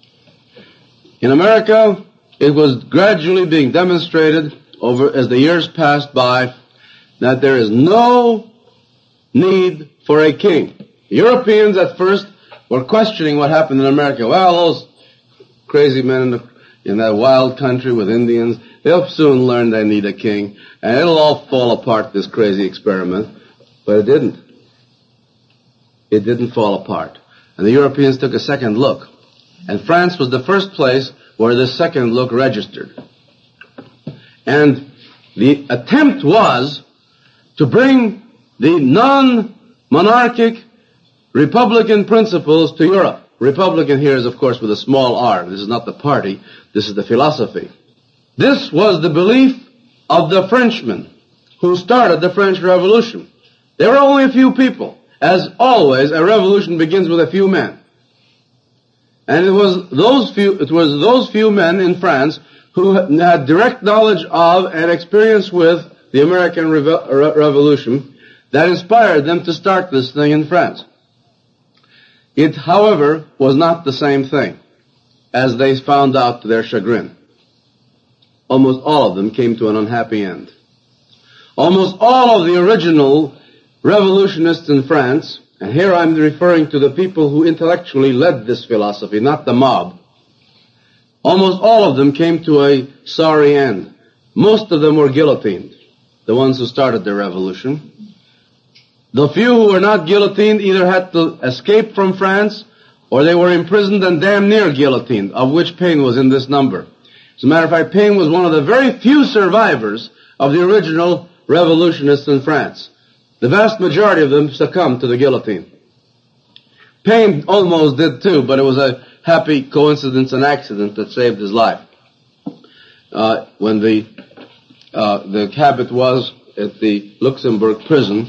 S1: In America, it was gradually being demonstrated over as the years passed by that there is no need for a king. The Europeans at first were questioning what happened in America. Well, those crazy men in, the, in that wild country with Indians, they'll soon learn they need a king, and it'll all fall apart, this crazy experiment. But it didn't. It didn't fall apart. And the Europeans took a second look. And France was the first place where this second look registered. And the attempt was to bring the non-monarchic Republican principles to Europe. Republican here is, of course, with a small r. This is not the party. This is the philosophy. This was the belief of the Frenchmen who started the French Revolution. There were only a few people. As always, a revolution begins with a few men. And it was those few, it was those few men in France who had direct knowledge of and experience with the American Revo- Re- Revolution that inspired them to start this thing in France. It, however, was not the same thing, as they found out to their chagrin. Almost all of them came to an unhappy end. Almost all of the original revolutionists in France, and here I'm referring to the people who intellectually led this philosophy, not the mob, almost all of them came to a sorry end. Most of them were guillotined, the ones who started the revolution. The few who were not guillotined either had to escape from France or they were imprisoned and damn near guillotined, of which Paine was in this number. As a matter of fact, Paine was one of the very few survivors of the original revolutionists in France. The vast majority of them succumbed to the guillotine. Paine almost did too, but it was a happy coincidence and accident that saved his life. Uh, when the uh, the habit was at the Luxembourg prison,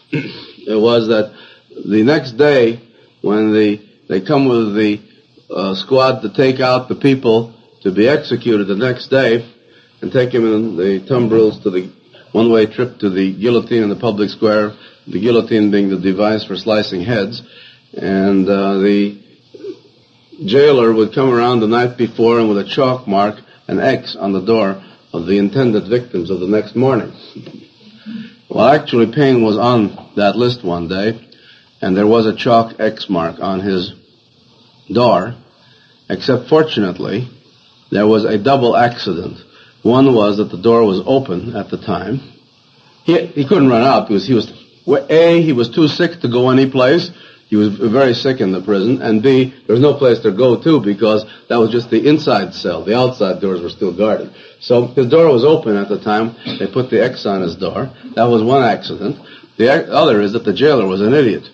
S1: it was that the next day when the they come with the uh, squad to take out the people to be executed the next day and take him in the tumbrils to the one-way trip to the guillotine in the public square, the guillotine being the device for slicing heads, and uh, the jailer would come around the night before and with a chalk mark an X on the door of the intended victims of the next morning. Well, actually, Paine was on that list one day, and there was a chalk X mark on his door, except fortunately, there was a double accident. One was that the door was open at the time. He, he couldn't run out because he was, A, he was too sick to go any place. He was very sick in the prison. And B, there was no place to go to because that was just the inside cell. The outside doors were still guarded. So his door was open at the time. They put the X on his door. That was one accident. The other is that the jailer was an idiot.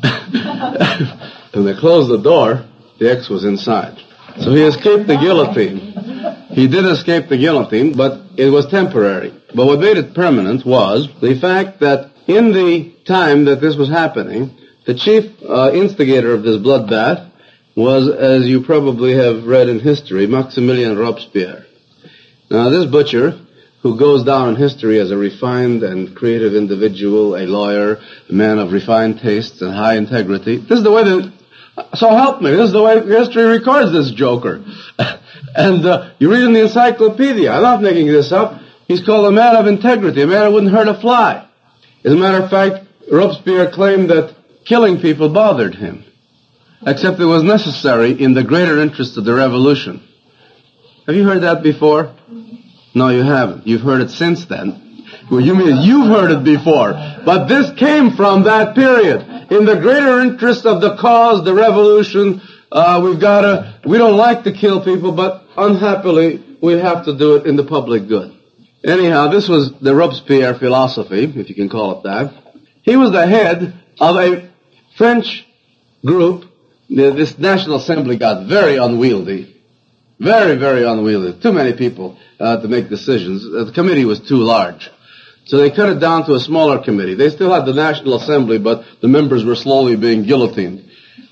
S1: When they closed the door, the X was inside. So he escaped the guillotine. He did escape the guillotine, but it was temporary. But what made it permanent was the fact that in the time that this was happening, the chief uh, instigator of this bloodbath was, as you probably have read in history, Maximilien Robespierre. Now, this butcher, who goes down in history as a refined and creative individual, a lawyer, a man of refined tastes and high integrity, this is the way that, so help me, this is the way history records this joker. And uh, you read in the encyclopedia, I'm not making this up, he's called a man of integrity, a man who wouldn't hurt a fly. As a matter of fact, Robespierre claimed that killing people bothered him, except it was necessary in the greater interest of the revolution. Have you heard that before? No, you haven't. You've heard it since then. Well, you mean you've heard it before. But this came from that period. In the greater interest of the cause, the revolution, uh, we've got to, we don't like to kill people, but unhappily, we have to do it in the public good. Anyhow, this was the Robespierre philosophy, if you can call it that. He was the head of a French group. This National Assembly got very unwieldy. Very, very unwieldy. Too many people uh, to make decisions. The committee was too large. So they cut it down to a smaller committee. They still had the National Assembly, but the members were slowly being guillotined.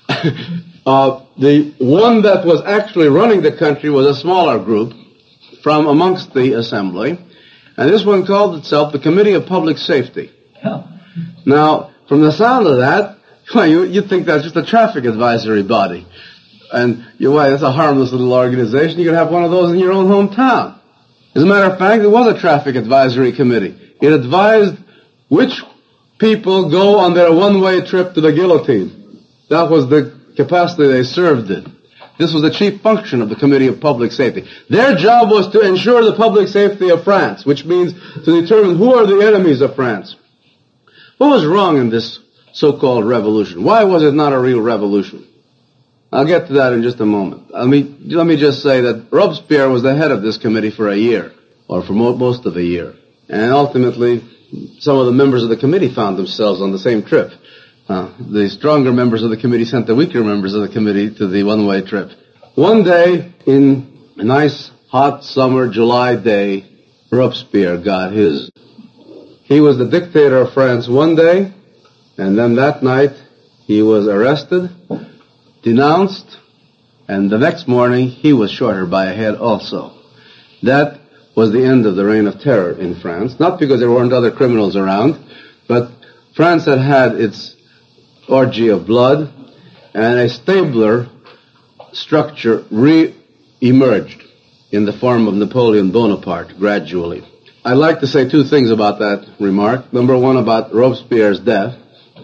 S1: uh, the one that was actually running the country was a smaller group from amongst the Assembly. And this one called itself the Committee of Public Safety. Now, from the sound of that, Well, you, you think that's just a traffic advisory body. And you're right, it's a harmless little organization. You could have one of those in your own hometown. As a matter of fact, it was a traffic advisory committee. It advised which people go on their one-way trip to the guillotine. That was the capacity they served in. This was the chief function of the Committee of Public Safety. Their job was to ensure the public safety of France, which means to determine who are the enemies of France. What was wrong in this so-called revolution? Why was it not a real revolution? I'll get to that in just a moment. Let me, let me just say that Robespierre was the head of this committee for a year, or for mo- most of a year. And ultimately, some of the members of the committee found themselves on the same trip. Uh, the stronger members of the committee sent the weaker members of the committee to the one-way trip. One day, in a nice, hot summer July day, Robespierre got his. He was the dictator of France one day, and then that night he was arrested, denounced, and the next morning he was shorted by a head also. That was the end of the reign of terror in France, not because there weren't other criminals around, but France had had its orgy of blood, and a stabler structure re-emerged in the form of Napoleon Bonaparte gradually. I'd like to say two things about that remark. Number one, about Robespierre's death.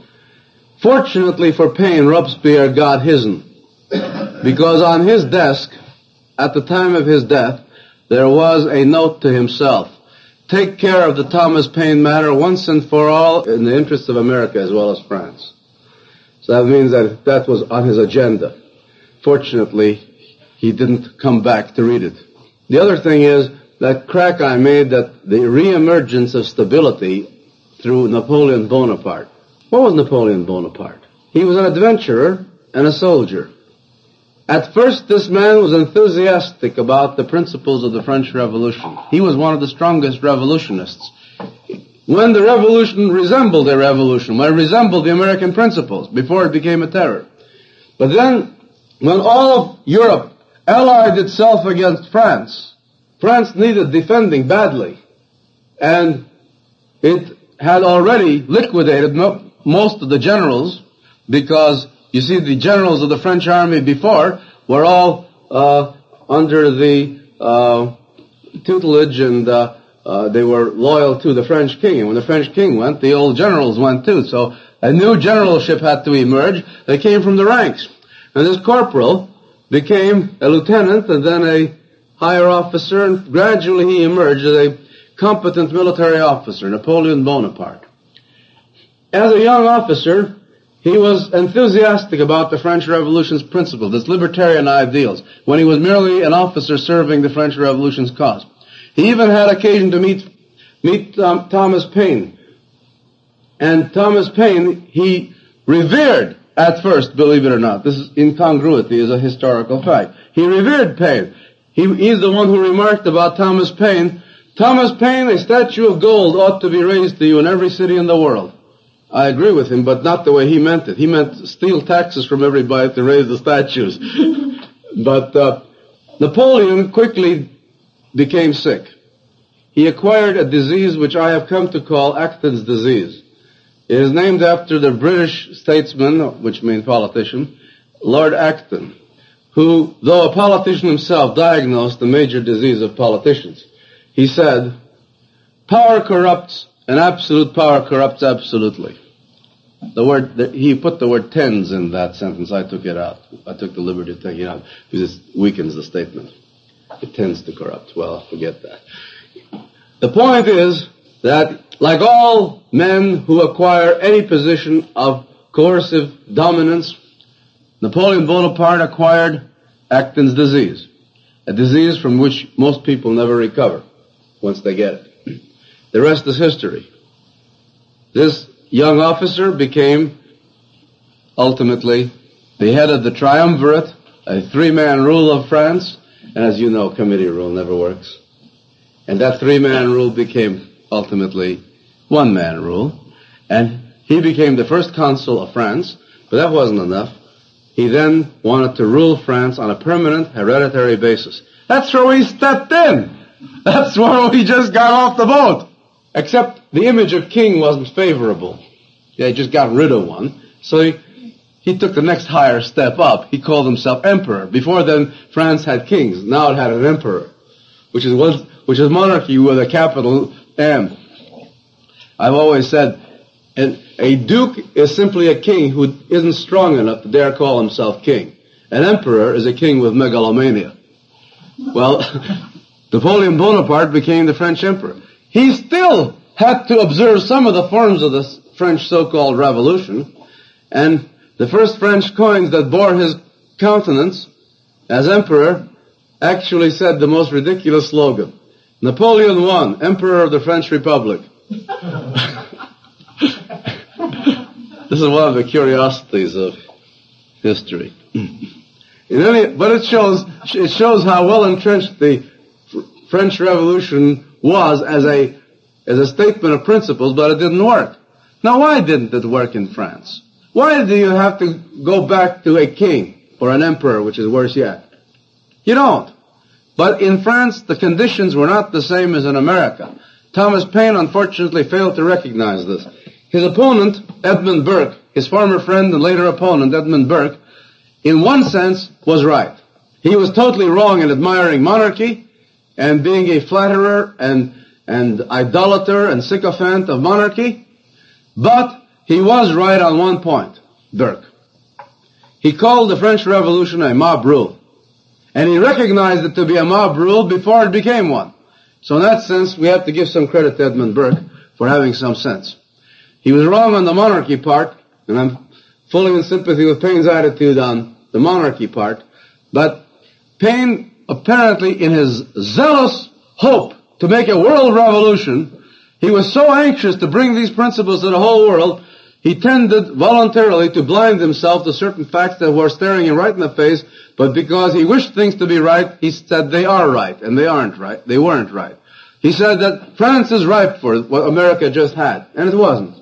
S1: Fortunately for Paine, Robespierre got his'n, because on his desk, at the time of his death, there was a note to himself. Take care of the Thomas Paine matter once and for all in the interests of America as well as France. So that means that that was on his agenda. Fortunately, he didn't come back to read it. The other thing is that crack I made that the reemergence of stability through Napoleon Bonaparte. What was Napoleon Bonaparte? He was an adventurer and a soldier. At first, this man was enthusiastic about the principles of the French Revolution. He was one of the strongest revolutionists. When the revolution resembled a revolution, when it resembled the American principles, before it became a terror. But then, when all of Europe allied itself against France, France needed defending badly, and it had already liquidated mo- most of the generals, because, you see, the generals of the French army before were all uh, under the uh, tutelage and uh, Uh, they were loyal to the French king, and when the French king went, the old generals went too. So a new generalship had to emerge. They came from the ranks. And this corporal became a lieutenant and then a higher officer, and gradually he emerged as a competent military officer, Napoleon Bonaparte. As a young officer, he was enthusiastic about the French Revolution's principles, its libertarian ideals, when he was merely an officer serving the French Revolution's cause. He even had occasion to meet meet um, Thomas Paine. And Thomas Paine, he revered at first, believe it or not. This is incongruity is a historical fact. He revered Paine. He, he's the one who remarked about Thomas Paine, Thomas Paine, a statue of gold ought to be raised to you in every city in the world. I agree with him, but not the way he meant it. He meant steal taxes from everybody to raise the statues. But uh, Napoleon quickly became sick. He acquired a disease which I have come to call Acton's disease. It is named after the British statesman, which means politician, Lord Acton, who, though a politician himself, diagnosed the major disease of politicians. He said, power corrupts, and absolute power corrupts absolutely. The word, the, he put the word tends in that sentence. I took it out. I took the liberty of taking it out because it weakens the statement. It tends to corrupt. Well, forget that. The point is that, like all men who acquire any position of coercive dominance, Napoleon Bonaparte acquired Acton's disease, a disease from which most people never recover once they get it. The rest is history. This young officer became ultimately the head of the triumvirate, a three-man rule of France. And as you know, committee rule never works. And that three-man rule became ultimately one-man rule. And he became the first consul of France, but that wasn't enough. He then wanted to rule France on a permanent hereditary basis. That's where we stepped in. That's where we just got off the boat. Except the image of king wasn't favorable. They just got rid of one. So he, he took the next higher step up. He called himself emperor. Before then, France had kings. Now it had an emperor, which is one, which is monarchy with a capital M. I've always said, an, a duke is simply a king who isn't strong enough to dare call himself king. An emperor is a king with megalomania. Well, Napoleon Bonaparte became the French emperor. He still had to observe some of the forms of the French so-called revolution, and the first French coins that bore his countenance as emperor actually said the most ridiculous slogan: Napoleon the First, Emperor of the French Republic. This is one of the curiosities of history. In any, but it shows it shows how well entrenched the French Revolution was as a as a statement of principles, but it didn't work. Now, why didn't it work in France? Why do you have to go back to a king or an emperor, which is worse yet? You don't. But in France, the conditions were not the same as in America. Thomas Paine, unfortunately, failed to recognize this. His opponent, Edmund Burke, his former friend and later opponent, Edmund Burke, in one sense, was right. He was totally wrong in admiring monarchy and being a flatterer and, and idolater and sycophant of monarchy, but he was right on one point, Burke. He called the French Revolution a mob rule. And he recognized it to be a mob rule before it became one. So in that sense, we have to give some credit to Edmund Burke for having some sense. He was wrong on the monarchy part, and I'm fully in sympathy with Paine's attitude on the monarchy part, but Paine, apparently in his zealous hope to make a world revolution, he was so anxious to bring these principles to the whole world, he tended voluntarily to blind himself to certain facts that were staring him right in the face, but because he wished things to be right, he said they are right, and they aren't right. They weren't right. He said that France is ripe for what America just had, and it wasn't.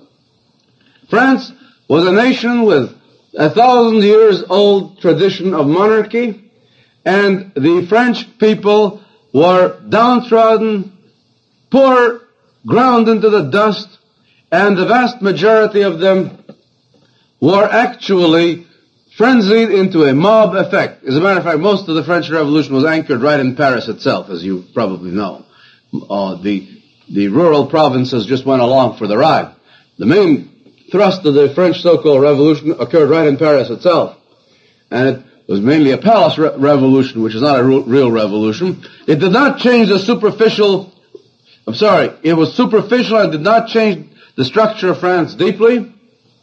S1: France was a nation with a thousand years old tradition of monarchy, and the French people were downtrodden, poor, ground into the dust, and the vast majority of them were actually frenzied into a mob effect. As a matter of fact, most of the French Revolution was anchored right in Paris itself, as you probably know. Uh, the, the rural provinces just went along for the ride. The main thrust of the French so-called revolution occurred right in Paris itself. And it was mainly a palace re- revolution, which is not a re- real revolution. It did not change the superficial, I'm sorry, it was superficial and did not change the structure of France deeply.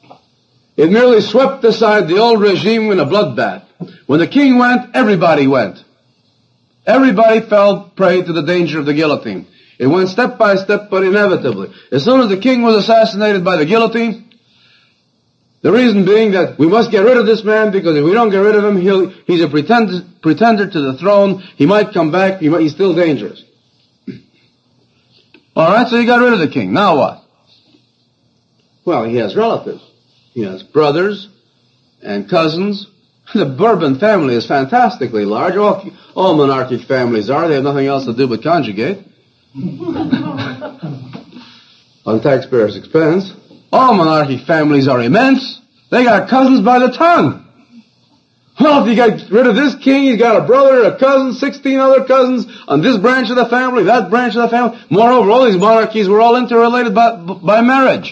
S1: It merely swept aside the old regime in a bloodbath. When the king went, everybody went. Everybody fell prey to the danger of the guillotine. It went step by step, but inevitably. As soon as the king was assassinated by the guillotine, the reason being that we must get rid of this man, because if we don't get rid of him, he'll, he's a pretender, pretender to the throne. He might come back. He might, he's still dangerous. All right, so you got rid of the king. Now what? Well, he has relatives. He has brothers and cousins. The Bourbon family is fantastically large. All, all monarchic families are. They have nothing else to do but conjugate. On taxpayers' expense. All monarchic families are immense. They got cousins by the ton. Well, if you get rid of this king, he's got a brother, a cousin, sixteen other cousins on this branch of the family, that branch of the family. Moreover, all these monarchies were all interrelated by, by marriage.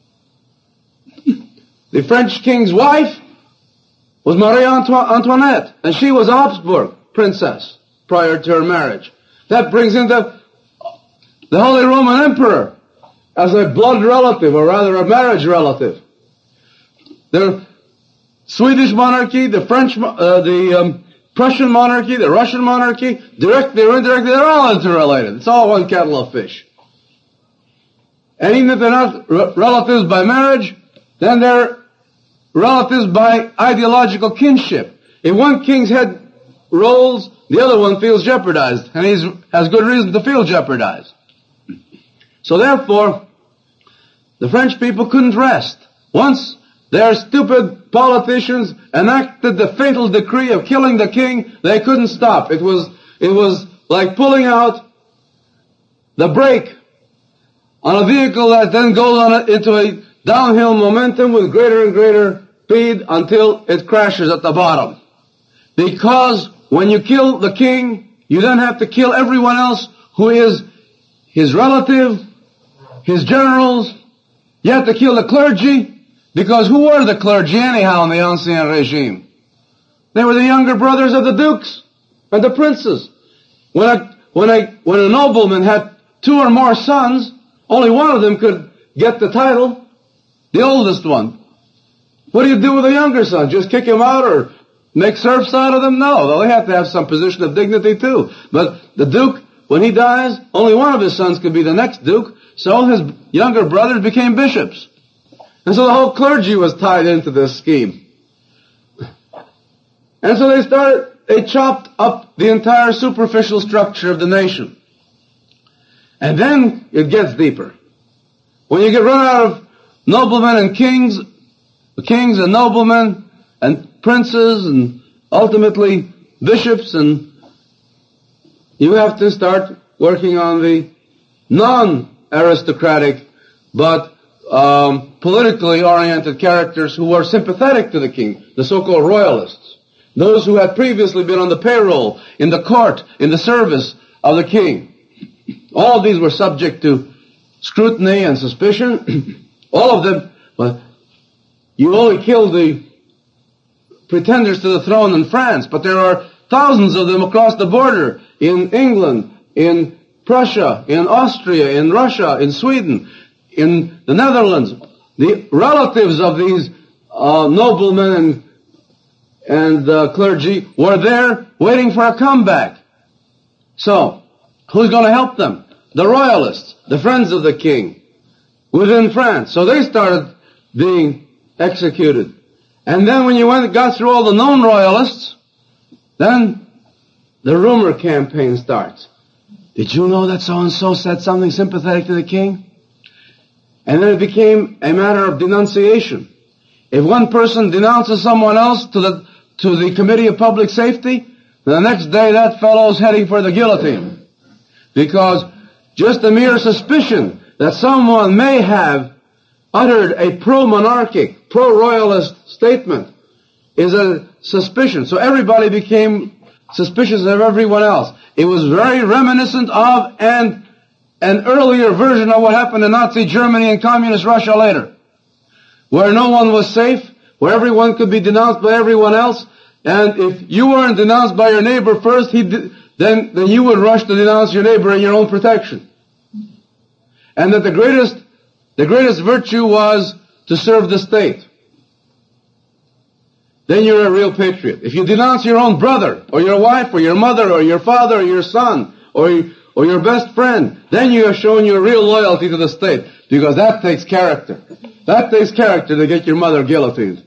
S1: The French king's wife was Marie Antoinette, and she was a Habsburg princess prior to her marriage. That brings in the, the Holy Roman Emperor as a blood relative, or rather a marriage relative. The Swedish monarchy, the French, uh, the um, Prussian monarchy, the Russian monarchy, directly or indirectly, they're all interrelated. It's all one kettle of fish. And even if they're not re- relatives by marriage, then they're relatives by ideological kinship. If one king's head rolls, the other one feels jeopardized, and he has good reason to feel jeopardized. So therefore, the French people couldn't rest. Once their stupid politicians enacted the fatal decree of killing the king, they couldn't stop. It was, it was like pulling out the brake on a vehicle that then goes on a, into a downhill momentum with greater and greater speed until it crashes at the bottom. Because when you kill the king, you then have to kill everyone else who is his relative, his generals. You have to kill the clergy, because who were the clergy anyhow in the Ancien regime? They were the younger brothers of the dukes and the princes. When a, when a, when a nobleman had two or more sons, only one of them could get the title, the oldest one. What do you do with the younger son? Just kick him out or make serfs out of them? No, they have to have some position of dignity too. But the duke, when he dies, only one of his sons could be the next duke, so his younger brothers became bishops. And so the whole clergy was tied into this scheme. And so they started, they chopped up the entire superficial structure of the nation. And then it gets deeper. When you get run out of noblemen and kings, kings and noblemen and princes and ultimately bishops, and you have to start working on the non-aristocratic but um, politically oriented characters who were sympathetic to the king, the so-called royalists, those who had previously been on the payroll, in the court, in the service of the king. All of these were subject to scrutiny and suspicion. All of them, well, you only killed the pretenders to the throne in France, but there are thousands of them across the border in England, in Prussia, in Austria, in Russia, in Sweden, in the Netherlands. The relatives of these uh, noblemen and, and uh, clergy were there waiting for a comeback. So, who's going to help them? The royalists, the friends of the king, within France. So they started being executed. And then when you went, got through all the known royalists, then the rumor campaign starts. Did you know that so-and-so said something sympathetic to the king? And then it became a matter of denunciation. If one person denounces someone else to the, to the Committee of Public Safety, the next day that fellow's heading for the guillotine. Because just a mere suspicion that someone may have uttered a pro-monarchic, pro-royalist statement is a suspicion. So everybody became suspicious of everyone else. It was very reminiscent of and an earlier version of what happened in Nazi Germany and Communist Russia later, where no one was safe, where everyone could be denounced by everyone else, and if you weren't denounced by your neighbor first, he did, then, then you would rush to denounce your neighbor in your own protection. And that the greatest, the greatest virtue was to serve the state. Then you're a real patriot. If you denounce your own brother, or your wife, or your mother, or your father, or your son, or, or your best friend, then you have shown your real loyalty to the state, because that takes character. That takes character to get your mother guillotined.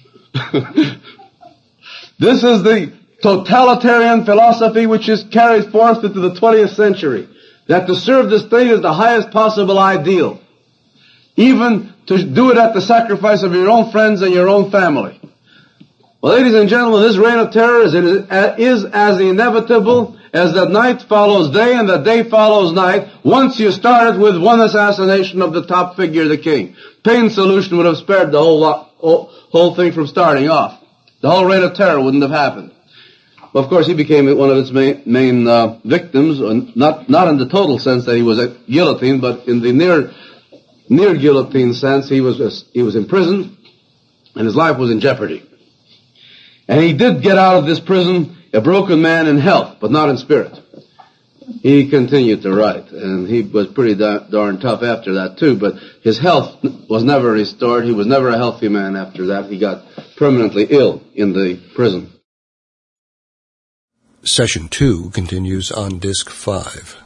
S1: This is the totalitarian philosophy which is carried forth into the twentieth century, that to serve the state is the highest possible ideal, even to do it at the sacrifice of your own friends and your own family. Well, ladies and gentlemen, this reign of terror is, is as inevitable as that night follows day and that day follows night, once you started with one assassination of the top figure, the king. Payne's solution would have spared the whole, lot, whole, whole thing from starting off. The whole reign of terror wouldn't have happened. Well, of course, he became one of its main, main uh, victims, not, not in the total sense that he was guillotined, but in the near, near guillotine sense, he was, he was imprisoned, and his life was in jeopardy. And he did get out of this prison a broken man in health, but not in spirit. He continued to write, and he was pretty da- darn tough after that too, but his health was never restored. He was never a healthy man after that. He got permanently ill in the prison.
S2: Session two continues on Disc five.